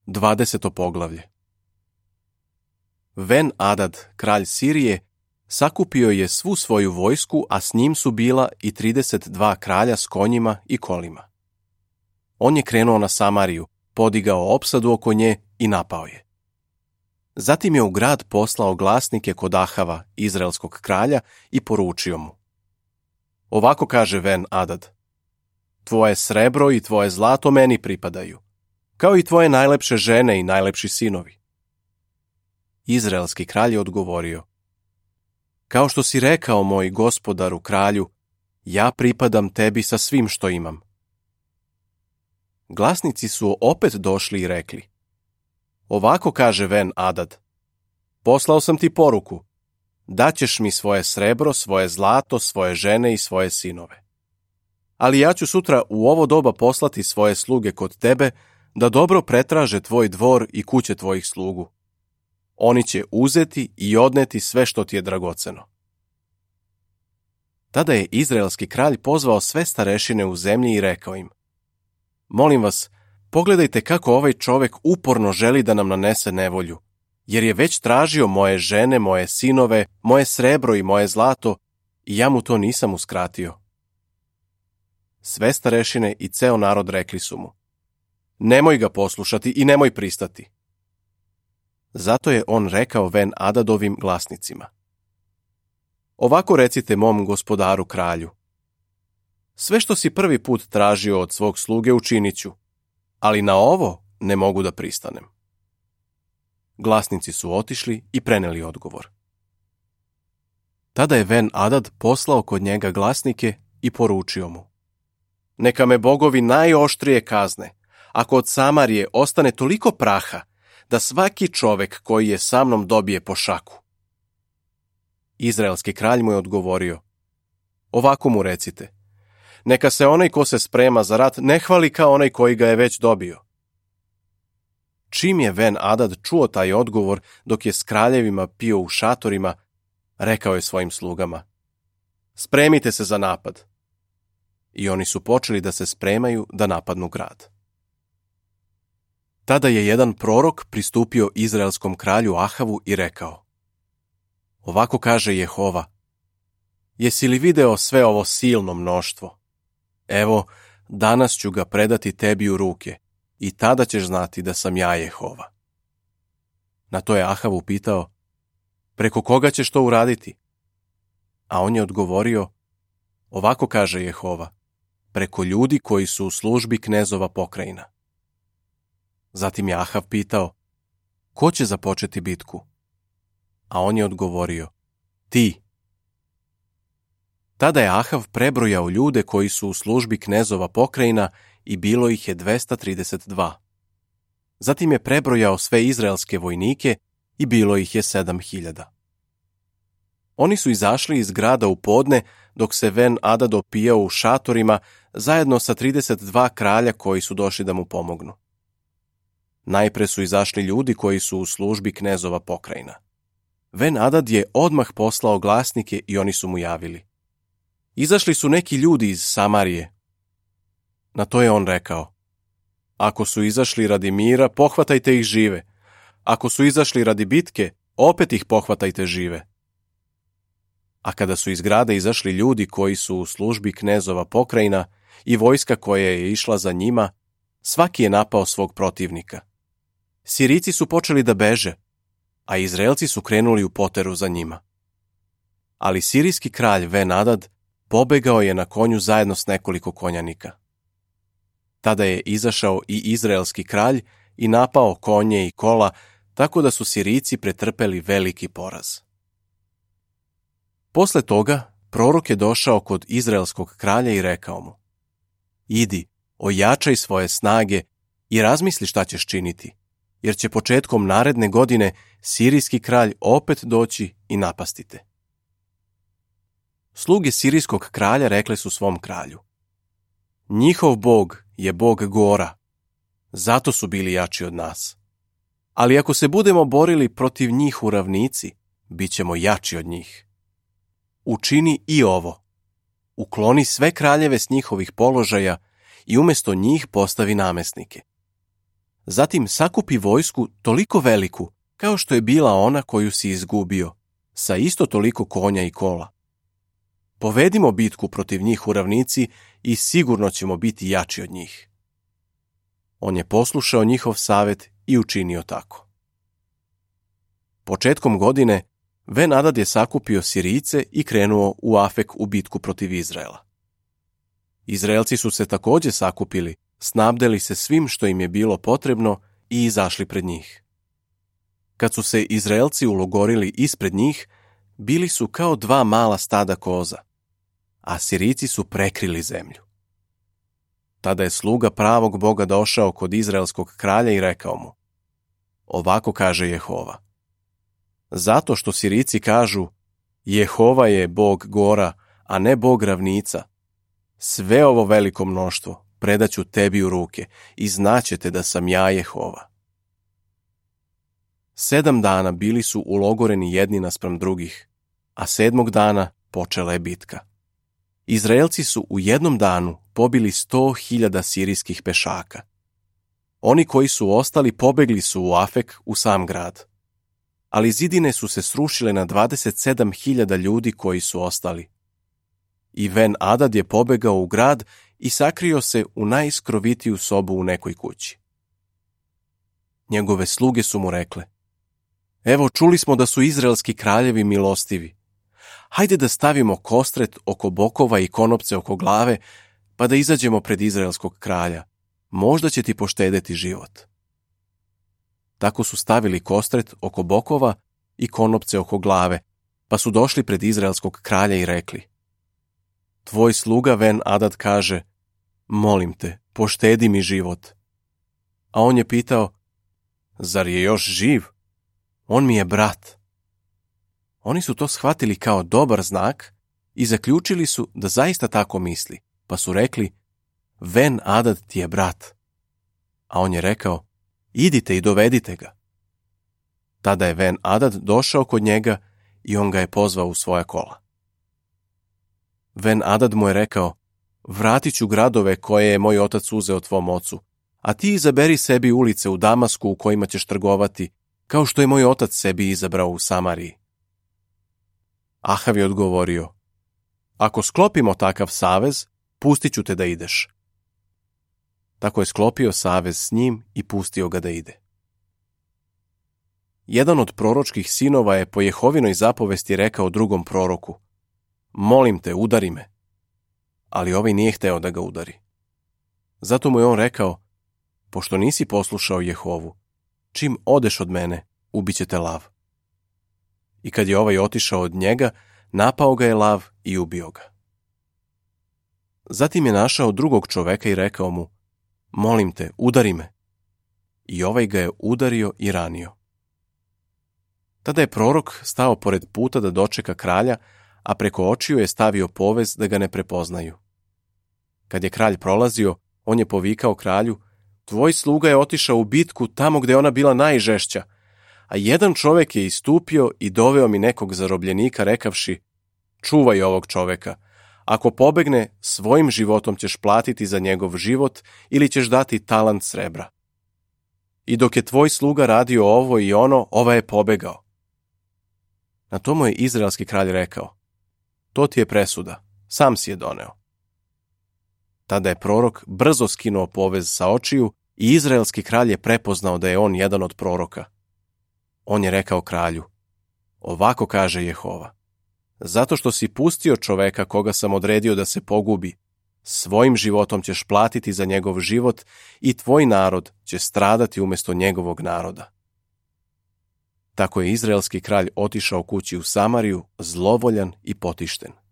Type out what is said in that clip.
20. poglavlje. Ben Adad, kralj Sirije, sakupio je svu svoju vojsku, a s njim su bila i 32 kralja s konjima i kolima. On je krenuo na Samariju, podigao opsadu oko nje i napao je. Zatim je u grad poslao glasnike kod Ahava, izraelskog kralja, i poručio mu: Ovako kaže Ben Adad: Tvoje srebro i tvoje zlato meni pripadaju, kao i tvoje najlepše žene i najlepši sinovi. Izraelski kralj je odgovorio: Kao što si rekao, moj gospodaru kralju, ja pripadam tebi sa svim što imam. Glasnici su opet došli i rekli: Ovako kaže Ben Adad: Poslao sam ti poruku, daćeš mi svoje srebro, svoje zlato, svoje žene i svoje sinove. Ali ja ću sutra u ovo doba poslati svoje sluge kod tebe da dobro pretraže tvoj dvor i kuće tvojih slugu. Oni će uzeti i odneti sve što ti je dragoceno. Tada je izraelski kralj pozvao sve starešine u zemlji i rekao im: Molim vas, pogledajte kako ovaj čovek uporno želi da nam nanese nevolju, jer je već tražio moje žene, moje sinove, moje srebro i moje zlato, i ja mu to nisam uskratio. Sve starešine i ceo narod rekli su mu: Nemoj ga poslušati i nemoj pristati. Zato je on rekao Ben Adadovim glasnicima: Ovako recite mom gospodaru kralju: Sve što si prvi put tražio od svog sluge učinit ću, ali na ovo ne mogu da pristanem. Glasnici su otišli i preneli odgovor. Tada je Ben Adad poslao kod njega glasnike i poručio mu: Neka me bogovi najoštrije kazne, ako od Samarije ostane toliko praha da svaki čovek koji je sa mnom dobije po šaku. Izraelski kralj mu je odgovorio: Ovako mu recite: Neka se onaj ko se sprema za rat ne hvali kao onaj koji ga je već dobio. Čim je Ben Adad čuo taj odgovor dok je s kraljevima pio u šatorima, rekao je svojim slugama: Spremite se za napad. I oni su počeli da se spremaju da napadnu grad. Tada je jedan prorok pristupio izraelskom kralju Ahavu i rekao: Ovako kaže Jehova: Jesi li video sve ovo silno mnoštvo? Evo, danas ću ga predati tebi u ruke i tada ćeš znati da sam ja Jehova. Na to je Ahav upitao: Preko koga ćeš to uraditi? A on je odgovorio: Ovako kaže Jehova: Preko ljudi koji su u službi knezova pokrajina. Zatim je Ahav pitao: Ko će započeti bitku? A on je odgovorio: Ti. Tada je Ahav prebrojao ljude koji su u službi knezova pokrajina i bilo ih je 232. Zatim je prebrojao sve izraelske vojnike i bilo ih je 7.000. Oni su izašli iz grada u podne dok se Ben Adad opijao u šatorima zajedno sa 32 kralja koji su došli da mu pomognu. Najpre su izašli ljudi koji su u službi knezova pokrajina. Ben Adad je odmah poslao glasnike i oni su mu javili: Izašli su neki ljudi iz Samarije. Na to je on rekao: Ako su izašli radi mira, pohvatajte ih žive. Ako su izašli radi bitke, opet ih pohvatajte žive. A kada su iz grada izašli ljudi koji su u službi knezova pokrajina i vojska koja je išla za njima, svaki je napao svog protivnika. Sirijci su počeli da beže, a Izraelci su krenuli u poteru za njima. Ali sirijski kralj Ben Adad pobegao je na konju zajedno s nekoliko konjanika. Tada je izašao i izraelski kralj i napao konje i kola, tako da su Sirijci pretrpeli veliki poraz. Posle toga, prorok je došao kod izraelskog kralja i rekao mu: Idi, ojačaj svoje snage i razmisli šta ćeš činiti, jer će početkom naredne godine sirijski kralj opet doći i napasti te. Sluge sirijskog kralja rekle su svom kralju: Njihov bog je bog Gora, zato su bili jači od nas. Ali ako se budemo borili protiv njih u ravnici, bit ćemo jači od njih. Učini i ovo: ukloni sve kraljeve s njihovih položaja i umjesto njih postavi namesnike. Zatim sakupi vojsku toliko veliku kao što je bila ona koju si izgubio, sa isto toliko konja i kola. Povedimo bitku protiv njih u ravnici i sigurno ćemo biti jači od njih. On je poslušao njihov savjet i učinio tako. Početkom godine Ben-Adad je sakupio Sirijce i krenuo u Afek u bitku protiv Izraela. Izraelci su se također sakupili, snabdeli se svim što im je bilo potrebno i izašli pred njih. Kad su se Izraelci ulogorili ispred njih, bili su kao dva mala stada koza, a Sirijci su prekrili zemlju. Tada je sluga pravog Boga došao kod izraelskog kralja i rekao mu: Ovako kaže Jehova: Zato što Sirijci kažu, Jehova je Bog gora, a ne Bog ravnica, sve ovo veliko mnoštvo predaću tebi u ruke i znaćete da sam ja Jehova. 7 dana bili su ulogoreni jedni naspram drugih, a 7. dana počela je bitka. Izraelci su u jednom danu pobili 100.000 sirijskih pešaka. Oni koji su ostali pobegli su u Afek, u sam grad. Ali zidine su se srušile na 27.000 ljudi koji su ostali. I Ben-Adad je pobegao u grad i sakrio se u najiskrovitiju sobu u nekoj kući. Njegove sluge su mu rekle: Evo, čuli smo da su izraelski kraljevi milostivi. Hajde da stavimo kostret oko bokova i konopce oko glave, pa da izađemo pred izraelskog kralja. Možda će ti poštedeti život. Tako su stavili kostret oko bokova i konopce oko glave, pa su došli pred izraelskog kralja i rekli: Tvoj sluga Ben-Adad kaže: Molim te, poštedi mi život. A on je pitao: Zar je još živ? On mi je brat. Oni su to shvatili kao dobar znak i zaključili su da zaista tako misli, pa su rekli: Ben-Adad ti je brat. A on je rekao: Idite i dovedite ga. Tada je Ben-Adad došao kod njega i on ga je pozvao u svoja kola. Ben-Adad mu je rekao: Vratit ću gradove koje je moj otac uzeo tvom ocu, a ti izaberi sebi ulice u Damasku u kojima ćeš trgovati, kao što je moj otac sebi izabrao u Samariji. Ahav je odgovorio: Ako sklopimo takav savez, pustit ću te da ideš. Tako je sklopio savez s njim i pustio ga da ide. Jedan od proročkih sinova je po Jehovinoj zapovesti rekao drugom proroku: Molim te, udari me. Ali ovaj nije hteo da ga udari. Zato mu je on rekao: Pošto nisi poslušao Jehovu, čim odeš od mene, ubiće te lav. I kad je ovaj otišao od njega, napao ga je lav i ubio ga. Zatim je našao drugog čoveka i rekao mu: Molim te, udari me. I ovaj ga je udario i ranio. Tada je prorok stao pored puta da dočeka kralja, a preko očiju je stavio povez da ga ne prepoznaju. Kad je kralj prolazio, on je povikao kralju: Tvoj sluga je otišao u bitku tamo gde je ona bila najžešća, a jedan čovek je istupio i doveo mi nekog zarobljenika rekavši: Čuvaj ovog čoveka, ako pobegne, svojim životom ćeš platiti za njegov život ili ćeš dati talant srebra. I dok je tvoj sluga radio ovo i ono, ovaj je pobegao. Na to mu je izraelski kralj rekao: To ti je presuda, sam si je doneo. Tada je prorok brzo skinuo povez sa očiju i izraelski kralj je prepoznao da je on jedan od proroka. On je rekao kralju: Ovako kaže Jehova: Zato što si pustio čoveka koga sam odredio da se pogubi, svojim životom ćeš platiti za njegov život i tvoj narod će stradati umjesto njegovog naroda. Tako je izraelski kralj otišao kući u Samariju, zlovoljan i potišten.